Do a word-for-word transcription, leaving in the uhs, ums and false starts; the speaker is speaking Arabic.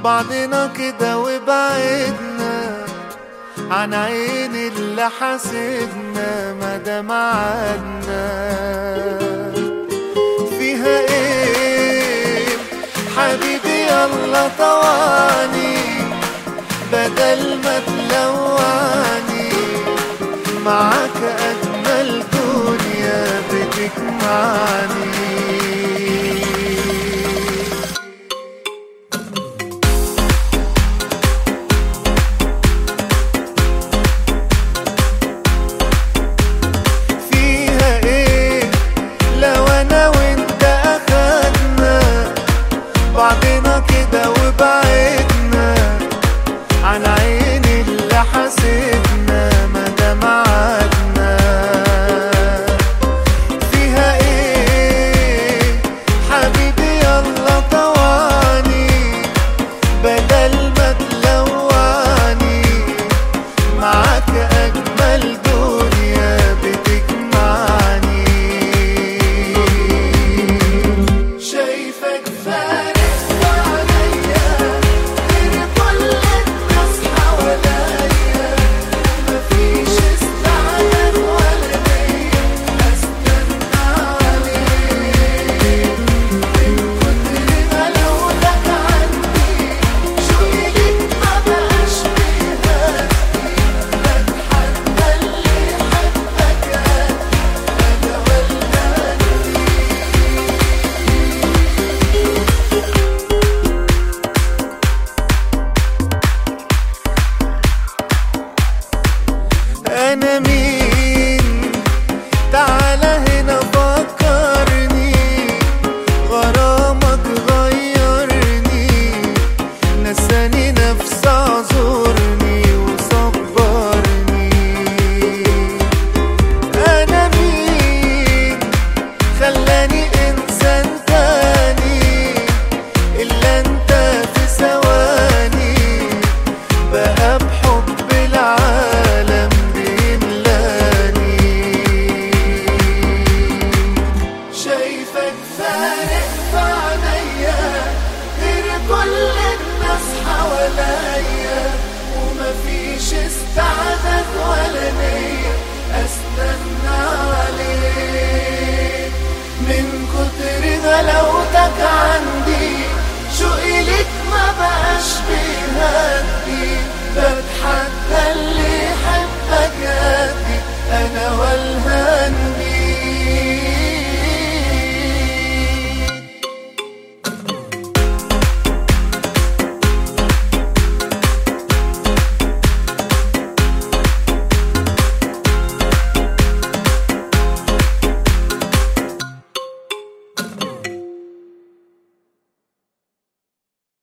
بعضنا كده وبعدنا عن عين اللي حاسدنا مدى معادنا. فيها ايه حبيبي يلا طواني بدل ما تلوعني، معاك أجمل دنيا بتجمعني. فيها ايه لو أنا وانت أخدنا بعضنا كده وبعدنا عن عين اللي حاسدنا مدى معادنا. فيها ايه حبيبي يلا طواني بدل ما تلوعني، معاك أجمل دنيا بتجمعني. شايفك فارق أنا مين؟ تعالى هنا فكرني، غرامك غيرني، نساني نفسي اعذرني وصبرني. أنا مين؟ خلاني إنسان تاني إلا أنت في ثواني، بقى بحب العالم شايفك فارق في عينيا غير كل الناس حواليا، ومفيش استعداد ولا نية استنى عليك. من كتر غلاوتك عندي شوقي ليك ما بقاش بيهان،